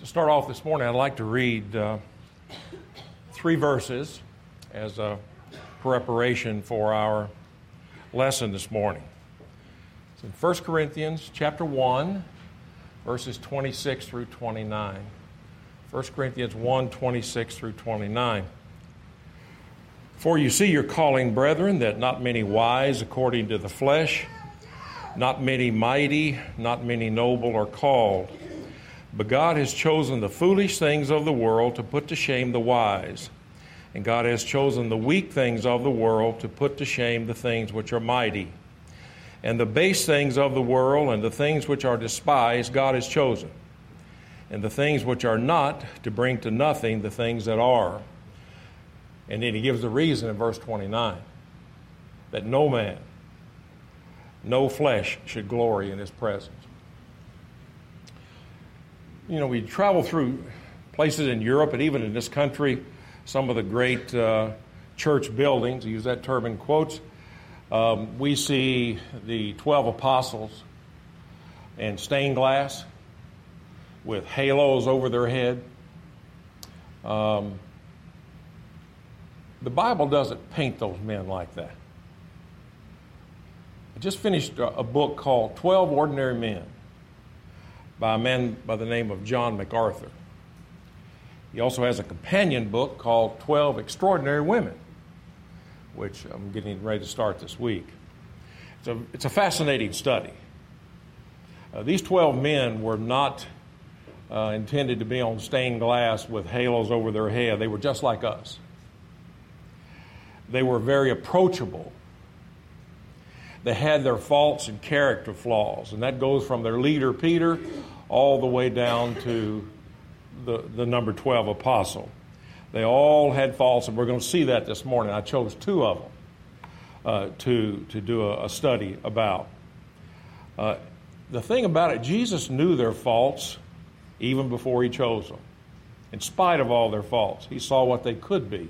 To start off this morning, I'd like to read 3 verses as a preparation for our lesson this morning. It's in 1 Corinthians chapter 1, verses 26 through 29. 1 Corinthians 1, 26 through 29. For you see your calling, brethren, that not many wise according to the flesh, not many mighty, not many noble are called. But God has chosen the foolish things of the world to put to shame the wise. And God has chosen the weak things of the world to put to shame the things which are mighty. And the base things of the world and the things which are despised God has chosen. And the things which are not to bring to nothing the things that are. And then he gives the reason in verse 29. That no man, no flesh should glory in his presence. You know, we travel through places in Europe and even in this country, some of the great church buildings, I use that term in quotes. We see the 12 apostles in stained glass with halos over their head. The Bible doesn't paint those men like that. I just finished a book called 12 Ordinary Men by a man by the name of John MacArthur. He also has a companion book called 12 Extraordinary Women, which I'm getting ready to start this week. It's a fascinating study. These 12 men were not intended to be on stained glass with halos over their head. They were just like us. They were very approachable. They had their faults and character flaws, and that goes from their leader, Peter, all the way down to the number 12 apostle. They all had faults, and we're going to see that this morning. I chose 2 of them to do a study about. The thing about it, Jesus knew their faults even before he chose them. In spite of all their faults, he saw what they could be.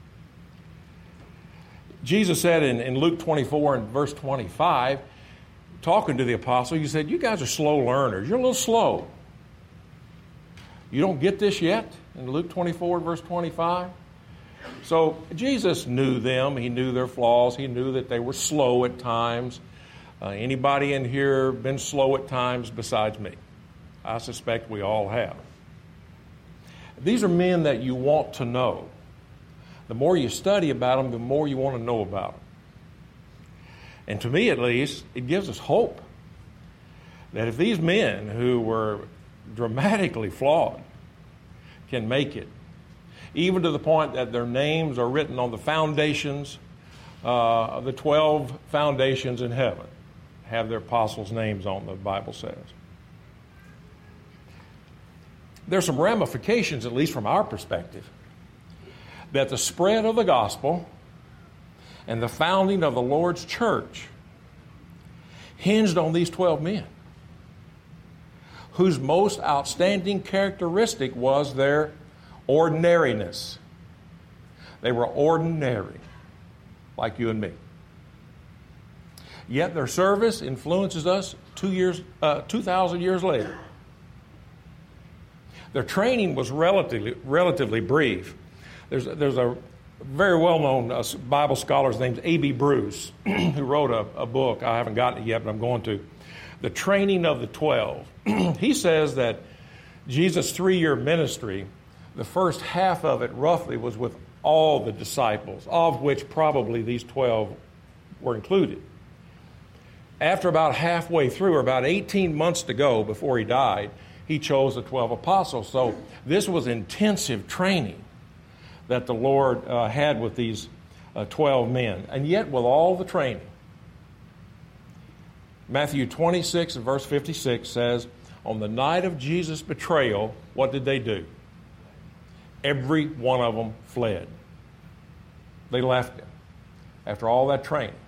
Jesus said in Luke 24 and verse 25, talking to the apostle, he said, you guys are slow learners. You're a little slow. You don't get this yet? In Luke 24 verse 25. So Jesus knew them. He knew their flaws. He knew that they were slow at times. Anybody in here been slow at times besides me? I suspect we all have. These are men that you want to know. The more you study about them, the more you want to know about them. And to me, at least, it gives us hope that if these men who were dramatically flawed can make it, even to the point that their names are written on the foundations of the 12 foundations in heaven, have their apostles' names on, the Bible says. There's some ramifications, at least from our perspective, that the spread of the gospel and the founding of the Lord's church hinged on these 12 men, whose most outstanding characteristic was their ordinariness. They were ordinary, like you and me. Yet their service influences us 2,000 years later. Their training was relatively brief. There's a very well-known Bible scholar named A.B. Bruce who wrote a book. I haven't gotten it yet, but I'm going to. The Training of the 12. He says that Jesus' 3-year ministry, the first half of it roughly was with all the disciples, of which probably these 12 were included. After about halfway through, or about 18 months to go before he died, he chose the 12 apostles. So this was intensive training that the Lord had with these 12 men. And yet, with all the training, Matthew 26 and verse 56 says, on the night of Jesus' betrayal, what did they do? Every one of them fled. They left him after all that training.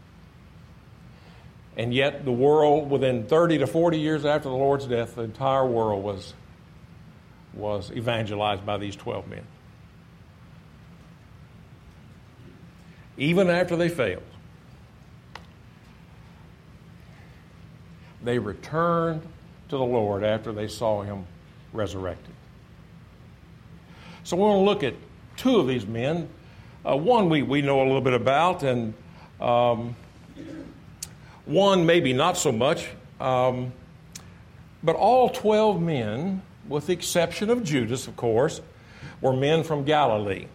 And yet, the world, within 30 to 40 years after the Lord's death, the entire world was evangelized by these 12 men. Even after they failed, they returned to the Lord after they saw him resurrected. So we want to look at two of these men. One we know a little bit about, and one maybe not so much. But all 12 men, with the exception of Judas, of course, were men from Galilee.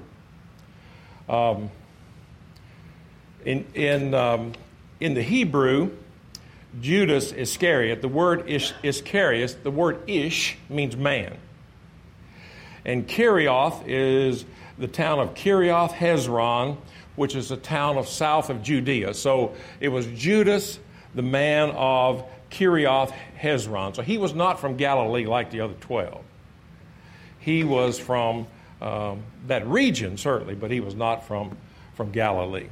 In the Hebrew, Judas Iscariot, the word Iscariot, the word Ish means man. And Kerioth is the town of Kerioth Hezron, which is a town of south of Judea. So it was Judas, the man of Kerioth Hezron. So he was not from Galilee like the other 12. He was from that region, certainly, but he was not from Galilee.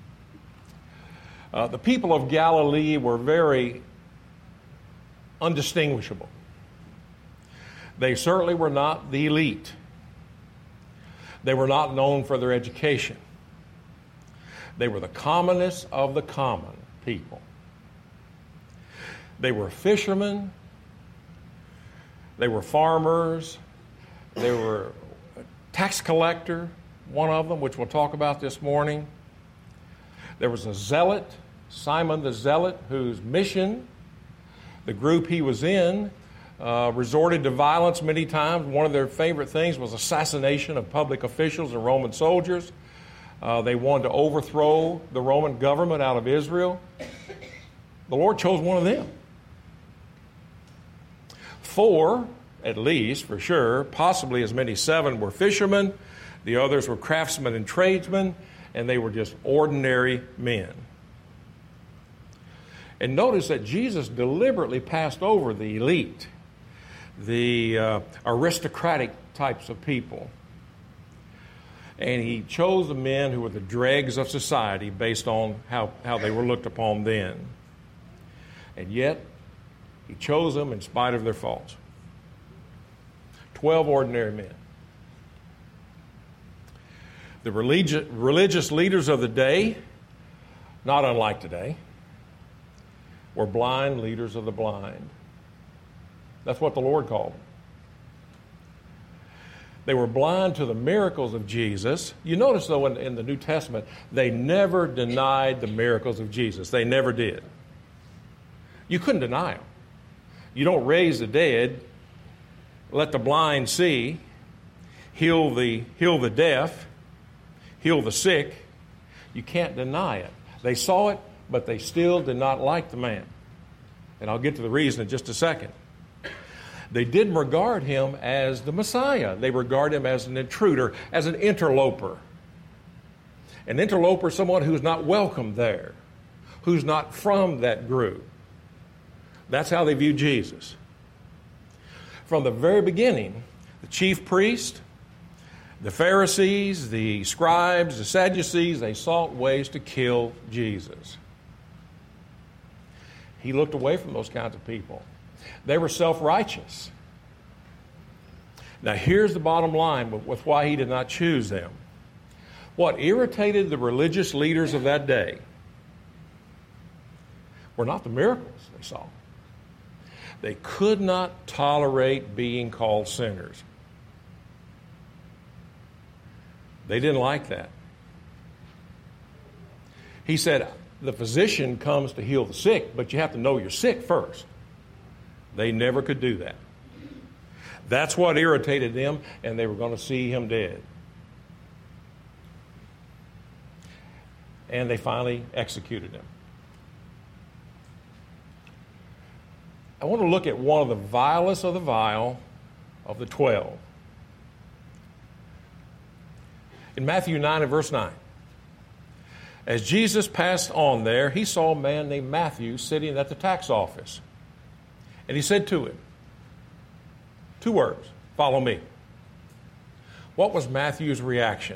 The people of Galilee were very undistinguishable. They certainly were not the elite. They were not known for their education. They were the commonest of the common people. They were fishermen. They were farmers. They were a tax collector, one of them, which we'll talk about this morning. There was a zealot, Simon the Zealot, whose mission, the group he was in, resorted to violence many times. One of their favorite things was assassination of public officials and Roman soldiers. They wanted to overthrow the Roman government out of Israel. The Lord chose one of them. 4, at least, for sure, possibly as many 7 were fishermen. The others were craftsmen and tradesmen, and they were just ordinary men. And notice that Jesus deliberately passed over the elite, the aristocratic types of people. And he chose the men who were the dregs of society based on how they were looked upon then. And yet, he chose them in spite of their faults. 12 ordinary men. The religious leaders of the day, not unlike today, were blind leaders of the blind. That's what the Lord called them. They were blind to the miracles of Jesus. You notice, though, in the New Testament, they never denied the miracles of Jesus. They never did. You couldn't deny them. You don't raise the dead, let the blind see, heal the deaf, heal the sick. You can't deny it. They saw it, but they still did not like the man. And I'll get to the reason in just a second. They didn't regard him as the Messiah. They regard him as an intruder, as an interloper. An interloper is someone who's not welcome there, who's not from that group. That's how they view Jesus. From the very beginning, the chief priest, the Pharisees, the scribes, the Sadducees, they sought ways to kill Jesus. He looked away from those kinds of people. They were self-righteous. Now, here's the bottom line with why he did not choose them. What irritated the religious leaders of that day were not the miracles they saw. They could not tolerate being called sinners. They didn't like that. He said, the physician comes to heal the sick, but you have to know you're sick first. They never could do that. That's what irritated them, and they were going to see him dead. And they finally executed him. I want to look at one of the vilest of the vile of the 12. In Matthew 9 and verse 9. As Jesus passed on there, he saw a man named Matthew sitting at the tax office. And he said to him, 2 words, follow me. What was Matthew's reaction?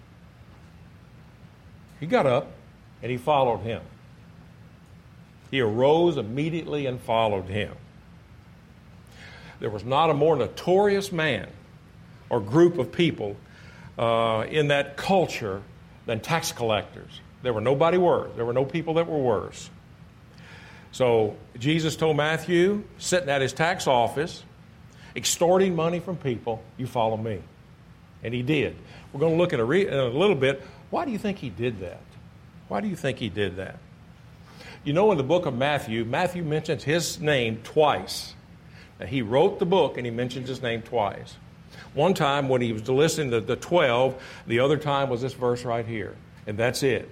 He got up and he followed him. He arose immediately and followed him. There was not a more notorious man or group of people in that culture than tax collectors. There were nobody worse. There were no people that were worse. So Jesus told Matthew, sitting at his tax office, extorting money from people, you follow me. And he did. We're going to look in a little bit. Why do you think he did that? Why do you think he did that? You know, in the book of Matthew, Matthew mentions his name twice. Now, he wrote the book and he mentions his name twice. One time when he was listing the 12, the other time was this verse right here. And that's it.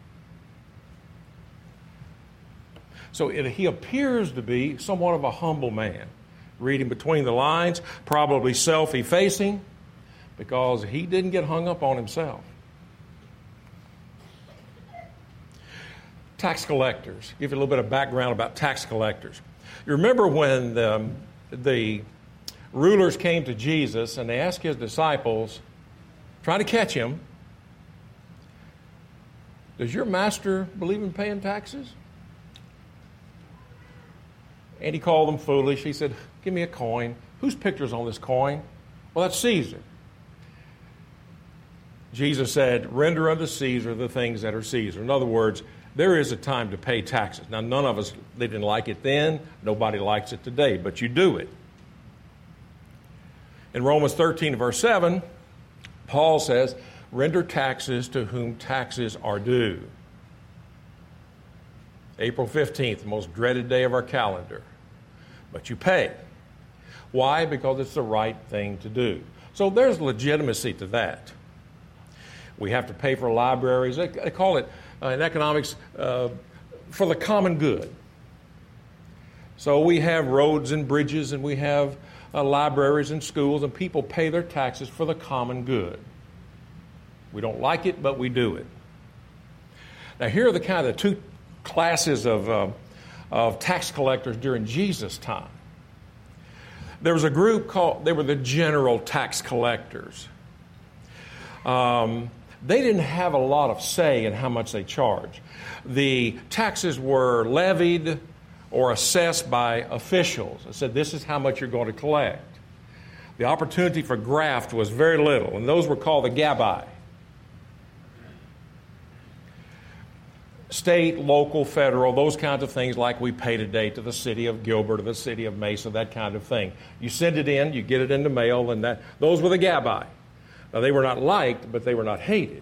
So he appears to be somewhat of a humble man. Reading between the lines, probably self-effacing, because he didn't get hung up on himself. Tax collectors. Give you a little bit of background about tax collectors. You remember when the rulers came to Jesus and they asked his disciples, trying to catch him, does your master believe in paying taxes? And he called them foolish. He said, give me a coin. Whose picture's on this coin? Well, that's Caesar. Jesus said, render unto Caesar the things that are Caesar. In other words, there is a time to pay taxes. Now, none of us, they didn't like it then. Nobody likes it today, but you do it. In Romans 13, verse 7, Paul says, render taxes to whom taxes are due. April 15th, the most dreaded day of our calendar. But you pay. Why? Because it's the right thing to do. So there's legitimacy to that. We have to pay for libraries. They call it in economics for the common good. So we have roads and bridges and we have libraries and schools, and people pay their taxes for the common good. We don't like it, but we do it. Now here are the kind of two classes of tax collectors during Jesus' time. There was a group they were the general tax collectors. They didn't have a lot of say in how much they charged. The taxes were levied or assessed by officials. It said, this is how much you're going to collect. The opportunity for graft was very little, and those were called the Gabai. State, local, federal, those kinds of things like we pay today to the city of Gilbert or the city of Mesa, that kind of thing. You send it in, you get it in the mail, and those were the Gabai. Now, they were not liked, but they were not hated.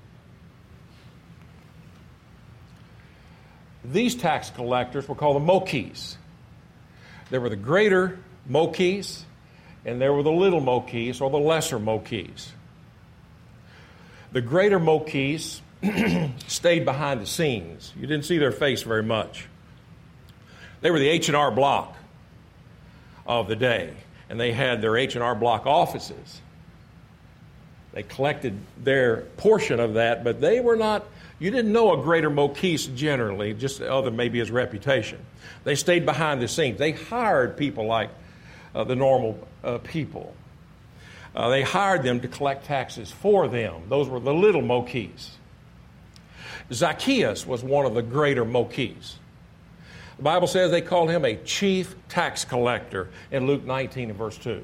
These tax collectors were called the Moquis. There were the greater Moquis, and there were the little Moquis, or the lesser Moquis. The greater Moquis stayed behind the scenes. You didn't see their face very much. They were the H&R Block of the day, and they had their H&R Block offices. They collected their portion of that, but they were not, you didn't know a greater Moquis generally, just other maybe his reputation. They stayed behind the scenes. They hired people like the normal people. They hired them to collect taxes for them. Those were the little Moquis. Zacchaeus was one of the greater Moquis. The Bible says they called him a chief tax collector in Luke 19 and verse 2.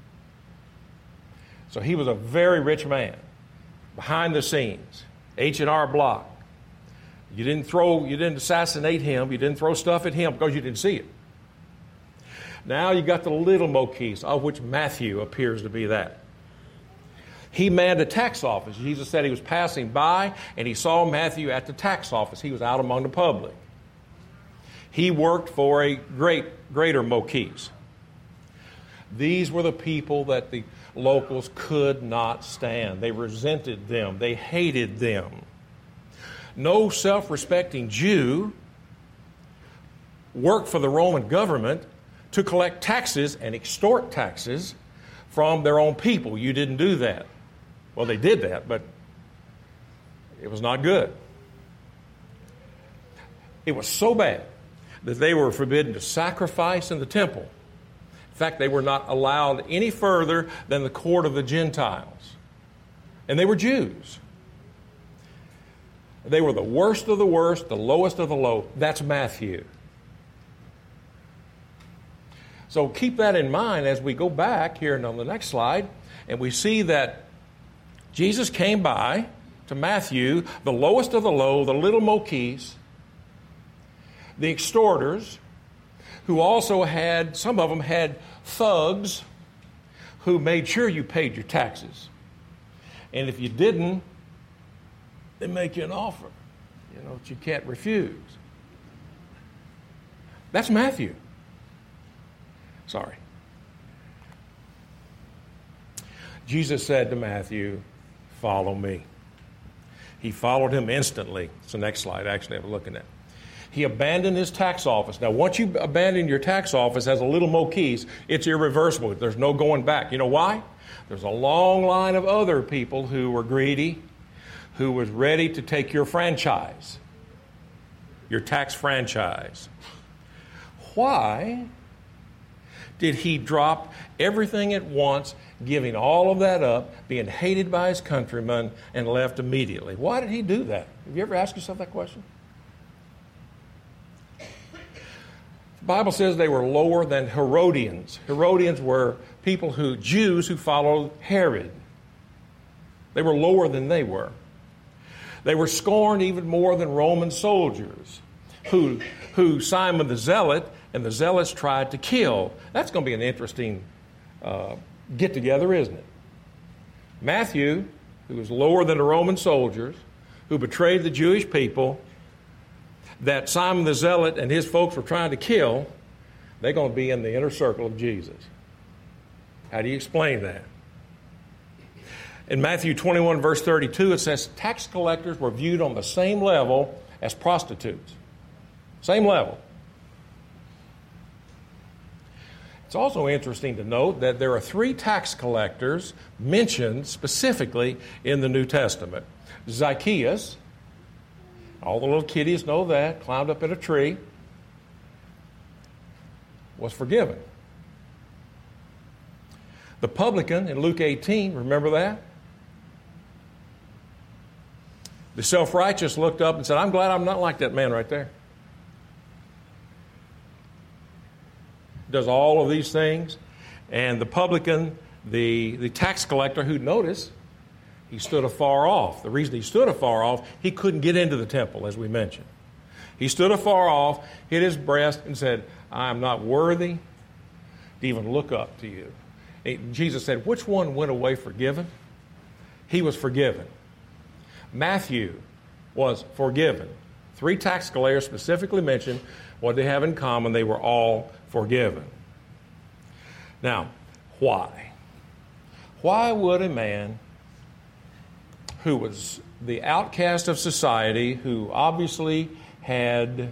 So he was a very rich man, behind the scenes, H&R Block. You didn't assassinate him, you didn't throw stuff at him because you didn't see it. Now you got the little Moquis, of which Matthew appears to be that. He manned a tax office. Jesus said he was passing by and he saw Matthew at the tax office. He was out among the public. He worked for a greater Moquis. These were the people that the locals could not stand. They resented them. They hated them. No self-respecting Jew worked for the Roman government to collect taxes and extort taxes from their own people. You didn't do that. Well, they did that, but it was not good. It was so bad that they were forbidden to sacrifice in the temple. In fact, they were not allowed any further than the court of the Gentiles. And they were Jews. They were the worst of the worst, the lowest of the low. That's Matthew. So keep that in mind as we go back here and on the next slide, and we see that Jesus came by to Matthew, the lowest of the low, the little Moquis, the extorters, who also some of them had thugs who made sure you paid your taxes. And if you didn't, they make you an offer, that you can't refuse. That's Matthew. Sorry. Jesus said to Matthew, "Follow me." He followed him instantly. It's the next slide, actually, I'm looking at. He abandoned his tax office. Now, once you abandon your tax office as a little Mo Keys, it's irreversible. There's no going back. You know why? There's a long line of other people who were greedy, who was ready to take your franchise, your tax franchise. Why did he drop everything at once, giving all of that up, being hated by his countrymen, and left immediately? Why did he do that? Have you ever asked yourself that question? The Bible says they were lower than Herodians. Herodians were Jews who followed Herod. They were lower than they were. They were scorned even more than Roman soldiers who Simon the Zealot and the Zealots tried to kill. That's going to be an interesting get-together, isn't it? Matthew, who was lower than the Roman soldiers, who betrayed the Jewish people, that Simon the Zealot and his folks were trying to kill, they're going to be in the inner circle of Jesus. How do you explain that? In Matthew 21, verse 32, it says tax collectors were viewed on the same level as prostitutes. Same level. It's also interesting to note that there are 3 tax collectors mentioned specifically in the New Testament. Zacchaeus, all the little kiddies know that, climbed up in a tree, was forgiven. The publican in Luke 18, remember that? The self-righteous looked up and said, "I'm glad I'm not like that man right there." Does all of these things. And the publican, the tax collector, who noticed, he stood afar off. The reason he stood afar off, he couldn't get into the temple, as we mentioned. He stood afar off, hit his breast, and said, "I am not worthy to even look up to you." Jesus said, "Which one went away forgiven?" He was forgiven. Matthew was forgiven. 3 tax collectors specifically mentioned what they have in common. They were all forgiven. Now, why? Why would a man who was the outcast of society, who obviously had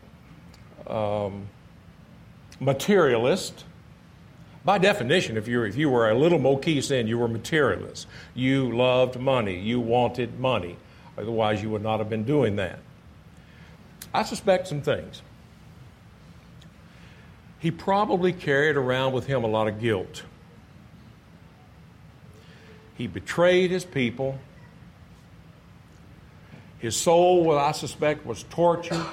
materialist, by definition, if you were a little Mo Keys, then you were materialist. You loved money. You wanted money. Otherwise, you would not have been doing that. I suspect some things. He probably carried around with him a lot of guilt. He betrayed his people. His soul, I suspect, was tortured.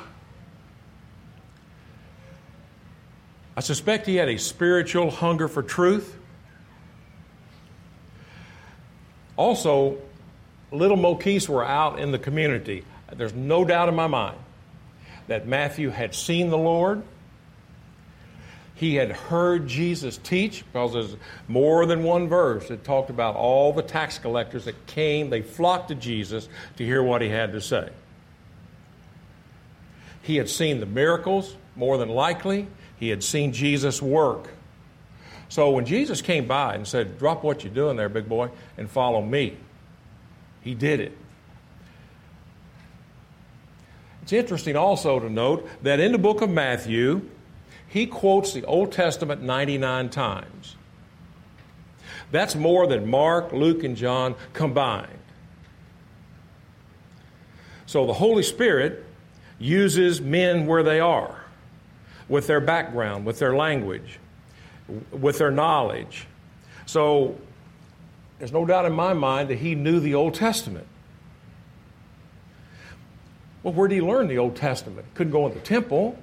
I suspect he had a spiritual hunger for truth. Also, little Mo Keys were out in the community. There's no doubt in my mind that Matthew had seen the Lord. He had heard Jesus teach, because there's more than one verse that talked about all the tax collectors that came. They flocked to Jesus to hear what he had to say. He had seen the miracles, more than likely. He had seen Jesus work. So when Jesus came by and said, "Drop what you're doing there, big boy, and follow me," he did it. It's interesting also to note that in the book of Matthew, he quotes the Old Testament 99 times. That's more than Mark, Luke, and John combined. So the Holy Spirit uses men where they are, with their background, with their language, with their knowledge. So there's no doubt in my mind that he knew the Old Testament. Well, where did he learn the Old Testament? Couldn't go in the temple.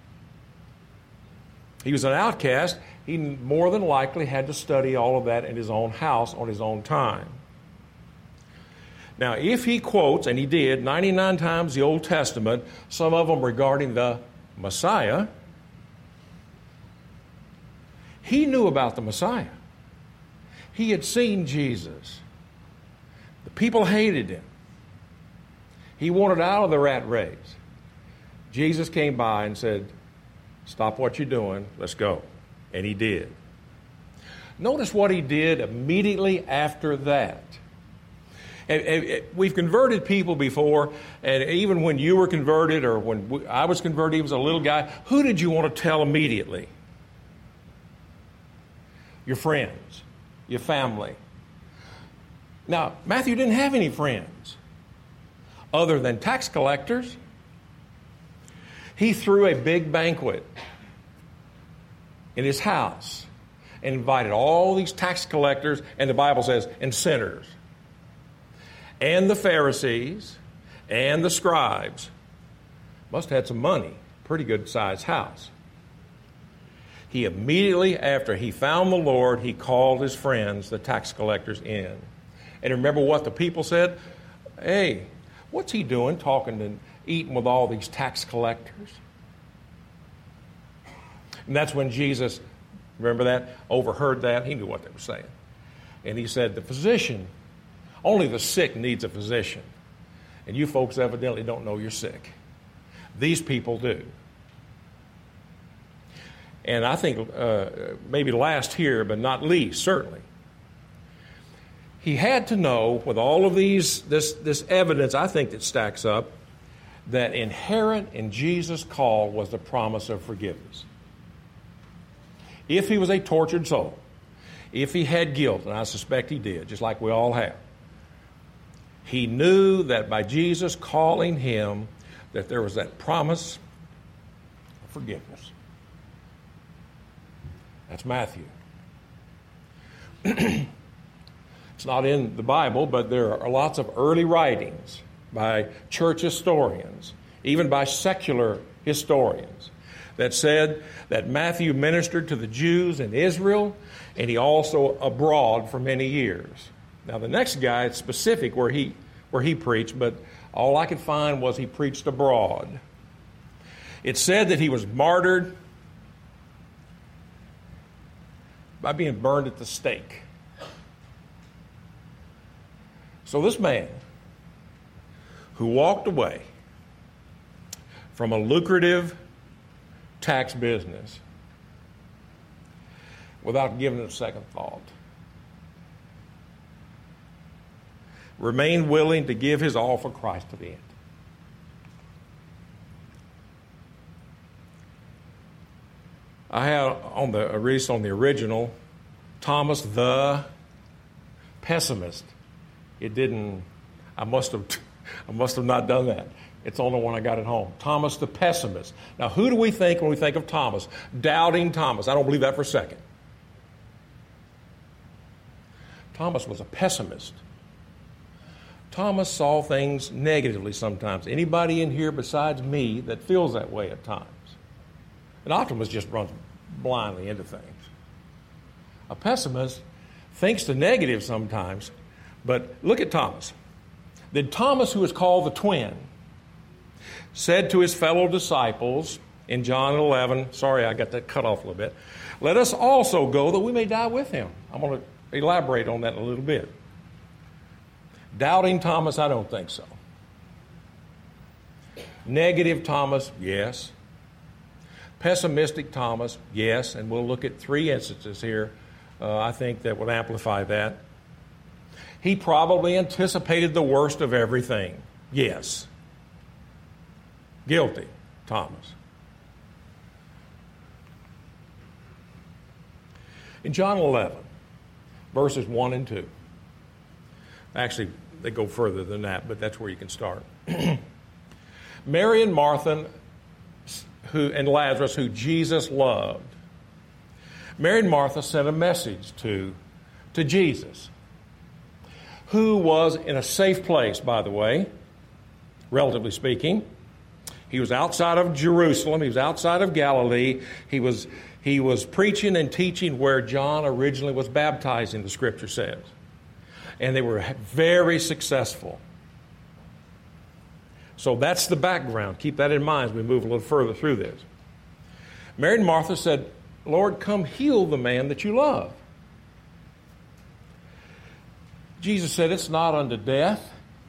He was an outcast. He more than likely had to study all of that in his own house on his own time. Now, if he quotes, and he did, 99 times the Old Testament, some of them regarding the Messiah, he knew about the Messiah. He had seen Jesus. The people hated him. He wanted out of the rat race. Jesus came by and said, "Stop what you're doing. Let's go." And he did. Notice what he did immediately after that. And we've converted people before, and even when you were converted or when I was converted, he was a little guy. Who did you want to tell immediately? Your friends, your family. Now, Matthew didn't have any friends other than tax collectors. He threw a big banquet in his house and invited all these tax collectors, and the Bible says, and sinners, and the Pharisees, and the scribes. Must have had some money. Pretty good sized house. He immediately after he found the Lord, he called his friends, the tax collectors, in. And remember what the people said? "Hey, what's he doing talking and eating with all these tax collectors?" And that's when Jesus, remember that, overheard that. He knew what they were saying. And he said, "The physician, only the sick needs a physician. And you folks evidently don't know you're sick. These people do." And I think maybe last here, but not least, certainly, he had to know with all of this evidence, I think, that stacks up, that inherent in Jesus' call was the promise of forgiveness. If he was a tortured soul, if he had guilt, and I suspect he did, just like we all have, he knew that by Jesus calling him, that there was that promise of forgiveness. That's Matthew. It's not in the Bible, but there are lots of early writings by church historians, even by secular historians, that said that Matthew ministered to the Jews in Israel, and he also abroad for many years. Now, the next guy, it's specific where he preached, but all I could find was he preached abroad. It said that he was martyred by being burned at the stake. So this man who walked away from a lucrative tax business without giving it a second thought, remained willing to give his all for Christ to the end. I have on the original, Thomas the Pessimist. It didn't. I must have not done that. It's the only one I got at home. Thomas the Pessimist. Now, who do we think when we think of Thomas? Doubting Thomas. I don't believe that for a second. Thomas was a pessimist. Thomas saw things negatively sometimes. Anybody in here besides me that feels that way at times? An optimist just runs blindly into things. A pessimist thinks the negative sometimes, but look at Thomas. Then Thomas, who is called the twin, said to his fellow disciples in John 11, sorry, I got that cut off a little bit, "Let us also go that we may die with him." I'm going to elaborate on that in a little bit. Doubting Thomas, I don't think so. Negative Thomas, yes. Pessimistic Thomas, yes. And we'll look at 3 instances here, I think, that would amplify that. He probably anticipated the worst of everything. Yes. Guilty, Thomas. In John 11, verses 1 and 2. Actually, they go further than that, but that's where you can start. Mary and Martha and Lazarus, who Jesus loved. Mary and Martha sent a message to Jesus, who was in a safe place, by the way, relatively speaking. He was outside of Jerusalem. He was outside of Galilee. He was preaching and teaching where John originally was baptizing, the Scripture says. And they were very successful. So that's the background. Keep that in mind as we move a little further through this. Mary and Martha said, "Lord, come heal the man that you love." Jesus said it's not unto death.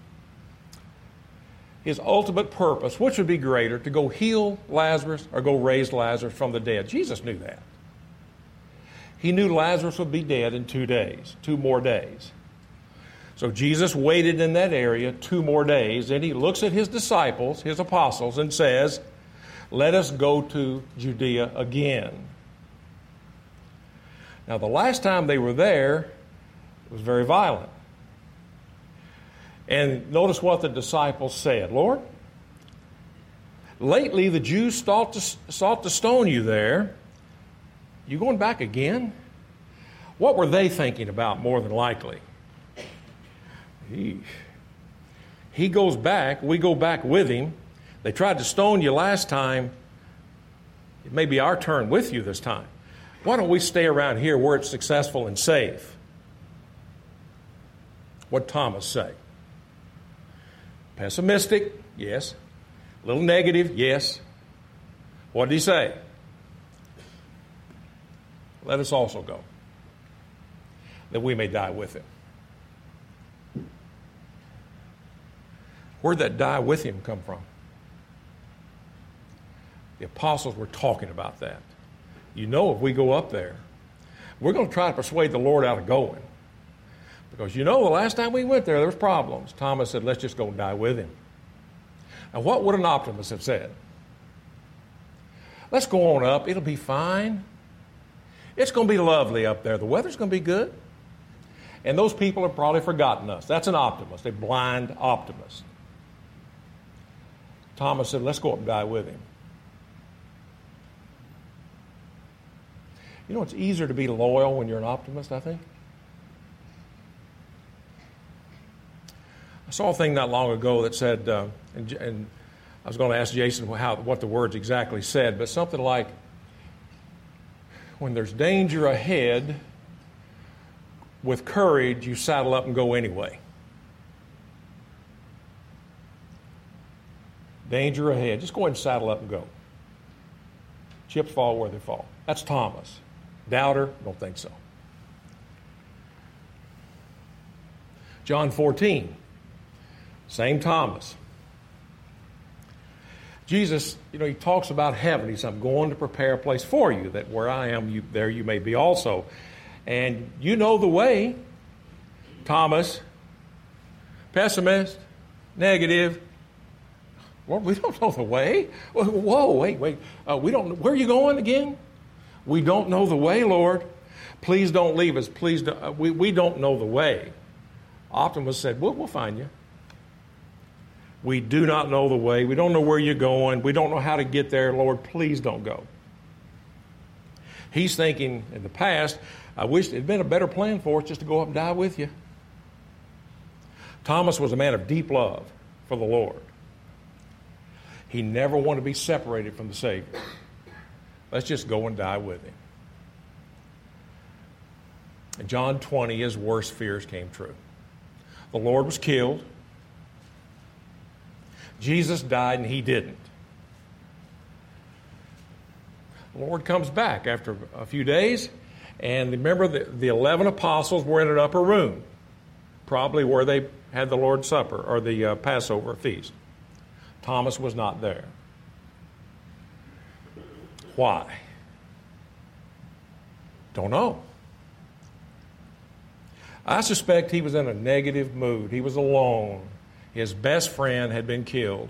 His ultimate purpose, which would be greater, to go heal Lazarus or go raise Lazarus from the dead. Jesus knew that. He knew Lazarus would be dead in 2 days, 2 more days. So Jesus waited in that area 2 more days, and he looks at his disciples, his apostles, and says, let us go to Judea again. Now, the last time they were there, it was very violent. And notice what the disciples said. Lord, lately the Jews sought to stone you there. You going back again? What were they thinking about more than likely? He goes back. We go back with him. They tried to stone you last time. It may be our turn with you this time. Why don't we stay around here where it's successful and safe? What'd Thomas say? Pessimistic, yes. A little negative, yes. What did he say? Let us also go, that we may die with him. Where'd that die with him come from? The apostles were talking about that. You know, if we go up there, we're going to try to persuade the Lord out of going. Because you know, the last time we went there was problems. Thomas said, let's just go and die with him. Now, what would an optimist have said? Let's go on up. It'll be fine. It's going to be lovely up there. The weather's going to be good. And those people have probably forgotten us. That's an optimist, a blind optimist. Thomas said, let's go up and die with him. You know, it's easier to be loyal when you're an optimist, I think. I saw a thing not long ago that said, and I was going to ask Jason what the words exactly said, but something like, when there's danger ahead, with courage, you saddle up and go anyway. Danger ahead. Just go ahead and saddle up and go. Chips fall where they fall. That's Thomas. Doubter? Don't think so. John 14. Same Thomas. Jesus, he talks about heaven. He says, I'm going to prepare a place for you, that where I am, there you may be also. And you know the way. Thomas, pessimist, negative. Well, we don't know the way. Whoa, wait. We don't. Where are you going again? We don't know the way, Lord. Please don't leave us. Please don't. We don't know the way. Optimus said, we'll find you. We do not know the way. We don't know where you're going. We don't know how to get there. Lord, please don't go. He's thinking in the past, I wish it had been a better plan for us just to go up and die with you. Thomas was a man of deep love for the Lord. He never wanted to be separated from the Savior. Let's just go and die with him. In John 20, his worst fears came true. The Lord was killed. Jesus died and he didn't. The Lord comes back after a few days, and remember the 11 apostles were in an upper room, probably where they had the Lord's Supper or the Passover feast. Thomas was not there. Why? Don't know. I suspect he was in a negative mood. He was alone. His best friend had been killed.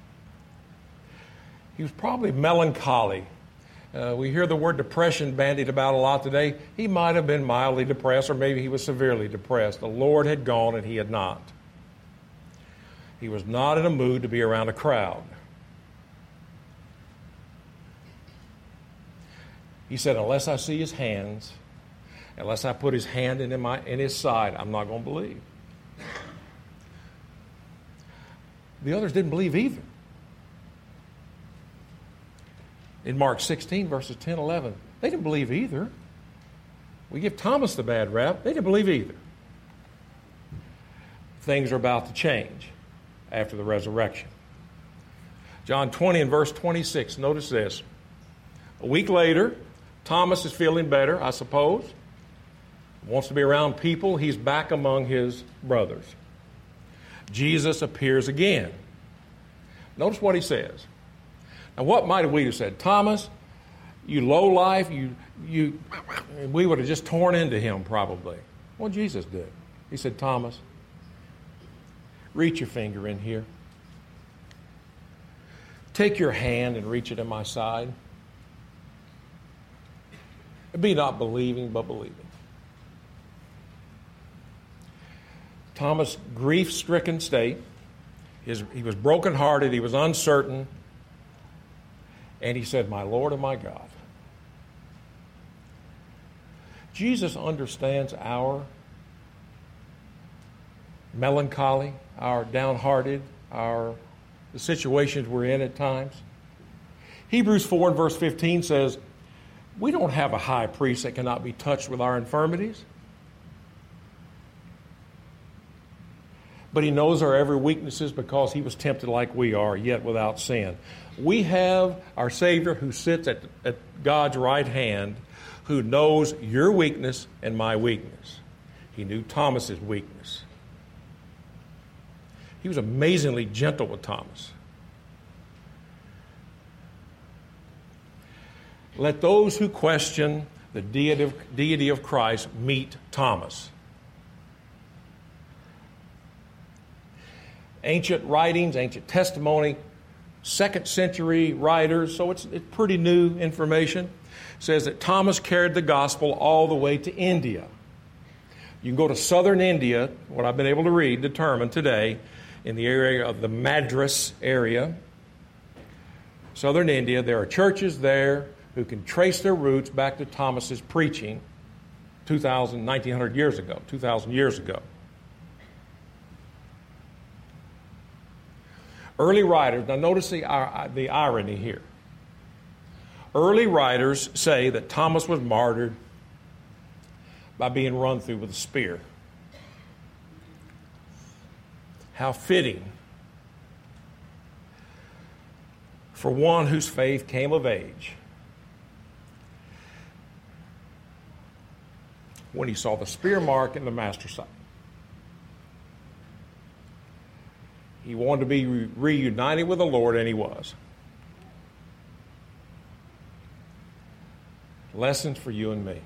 He was probably melancholy. We hear the word depression bandied about a lot today. He might have been mildly depressed, or maybe he was severely depressed. The Lord had gone and he had not. He was not in a mood to be around a crowd. He said, unless I see his hands, unless I put his hand in his side, I'm not going to believe. The others didn't believe either. In Mark 16, verses 10, 11, they didn't believe either. We give Thomas the bad rap. They didn't believe either. Things are about to change after the resurrection. John 20 and verse 26, notice this. A week later, Thomas is feeling better, I suppose. Wants to be around people. He's back among his brothers. Jesus appears again. Notice what he says. Now, what might we have said? Thomas, you lowlife, we would have just torn into him probably. Well, Jesus did. He said, Thomas, reach your finger in here. Take your hand and reach it in my side. Be not believing, but believing. Thomas' grief-stricken state, he was brokenhearted, he was uncertain, and he said, my Lord and my God. Jesus understands our melancholy, our downhearted, the situations we're in at times. Hebrews 4 and verse 15 says, we don't have a high priest that cannot be touched with our infirmities, but he knows our every weaknesses because he was tempted like we are, yet without sin. We have our Savior who sits at God's right hand, who knows your weakness and my weakness. He knew Thomas's weakness. He was amazingly gentle with Thomas. Let those who question the deity of Christ meet Thomas. Ancient writings, ancient testimony, 2nd century writers, so it's pretty new information, says that Thomas carried the gospel all the way to India. You can go to southern India, what I've been able to determine today, in the area of the Madras area, southern India, there are churches there who can trace their roots back to Thomas's preaching 2,000 years ago. Early writers, now notice the irony here. Early writers say that Thomas was martyred by being run through with a spear. How fitting for one whose faith came of age when he saw the spear mark in the master's side. He wanted to be reunited with the Lord, and he was. Lessons for you and me.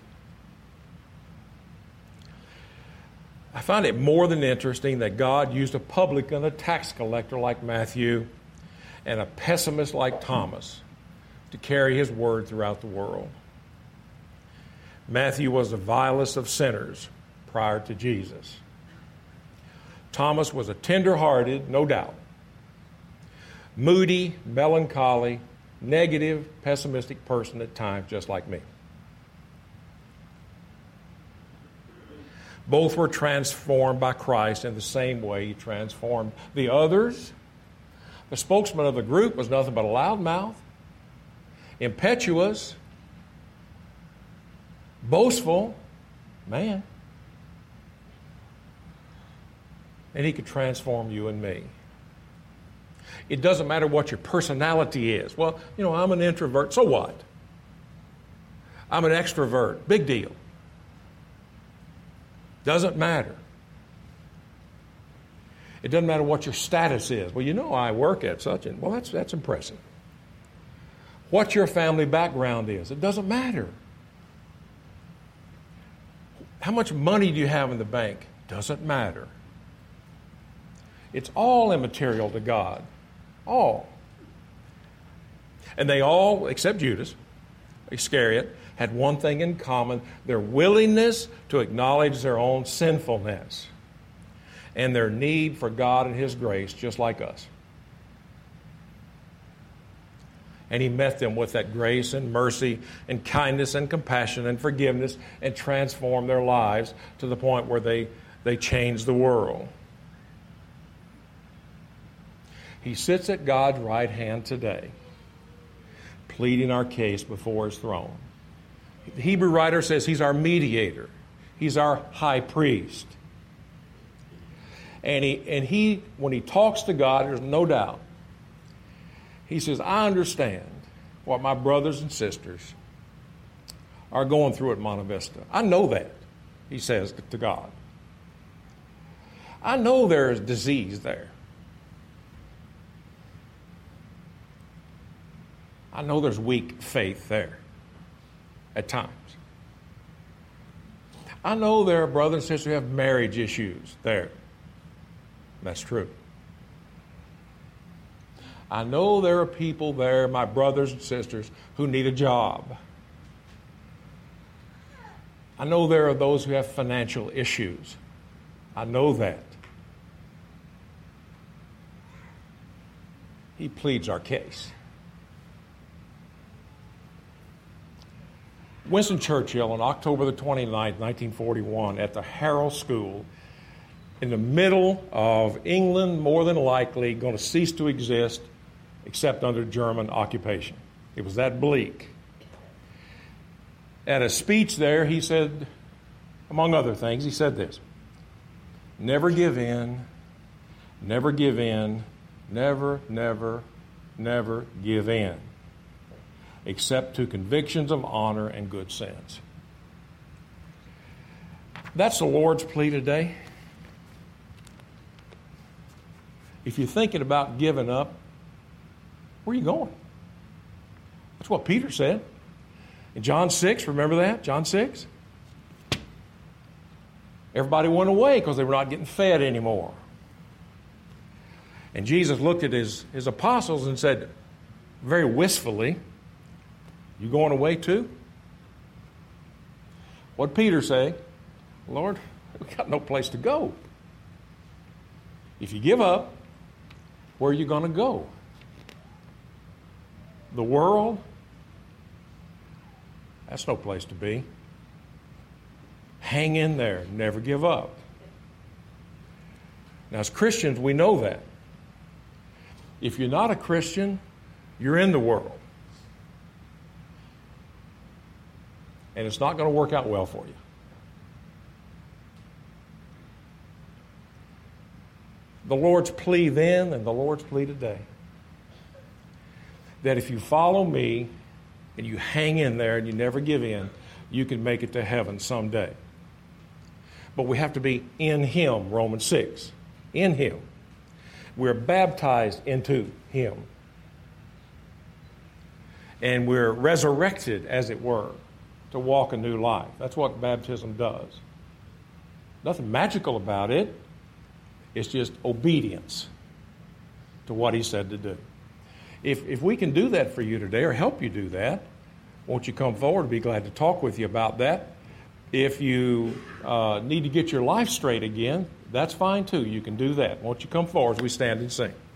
I find it more than interesting that God used a publican, a tax collector like Matthew, and a pessimist like Thomas to carry his word throughout the world. Matthew was the vilest of sinners prior to Jesus. Thomas was a tender-hearted, no doubt, moody, melancholy, negative, pessimistic person at times, just like me. Both were transformed by Christ in the same way he transformed the others. The spokesman of the group was nothing but a loudmouth, impetuous, boastful man. And he could transform you and me. It doesn't matter what your personality is. Well, I'm an introvert, so what? I'm an extrovert, big deal. Doesn't matter. It doesn't matter what your status is. Well, I work at such and, well, that's impressive. What your family background is, it doesn't matter. How much money do you have in the bank? Doesn't matter. It's all immaterial to God. All. And they all, except Judas Iscariot, had one thing in common: their willingness to acknowledge their own sinfulness and their need for God and His grace, just like us. And He met them with that grace and mercy and kindness and compassion and forgiveness and transformed their lives to the point where they changed the world. He sits at God's right hand today, pleading our case before His throne. The Hebrew writer says He's our mediator. He's our high priest. And he, when He talks to God, there's no doubt, He says, I understand what my brothers and sisters are going through at Monte Vista. I know that. he says to God. I know there's disease there. I know there's weak faith there at times. I know there are brothers and sisters who have marriage issues there. That's true. I know there are people there, my brothers and sisters, who need a job. I know there are those who have financial issues. I know that. He pleads our case. Winston Churchill, on October the 29th, 1941, at the Harrow School, in the middle of England, more than likely going to cease to exist except under German occupation. It was that bleak. At a speech there, he said, among other things, he said this: never give in, never give in, never, never, never give in, except to convictions of honor and good sense. That's the Lord's plea today. If you're thinking about giving up, where are you going? That's what Peter said. In John 6, remember that? John 6? Everybody went away because they were not getting fed anymore. And Jesus looked at his apostles and said, very wistfully, you going away too? What did Peter say? Lord, we've got no place to go. If you give up, where are you going to go? The world? That's no place to be. Hang in there. Never give up. Now, as Christians, we know that. If you're not a Christian, you're in the world. And it's not going to work out well for you. The Lord's plea then and the Lord's plea today, that if you follow me and you hang in there and you never give in, you can make it to heaven someday. But we have to be in Him, Romans 6. In Him. We're baptized into Him. And we're resurrected, as it were, to walk a new life. That's what baptism does. Nothing magical about it. It's just obedience to what He said to do. If we can do that for you today or help you do that, won't you come forward? I'd be glad to talk with you about that. If you need to get your life straight again, that's fine too. You can do that. Won't you come forward as we stand and sing?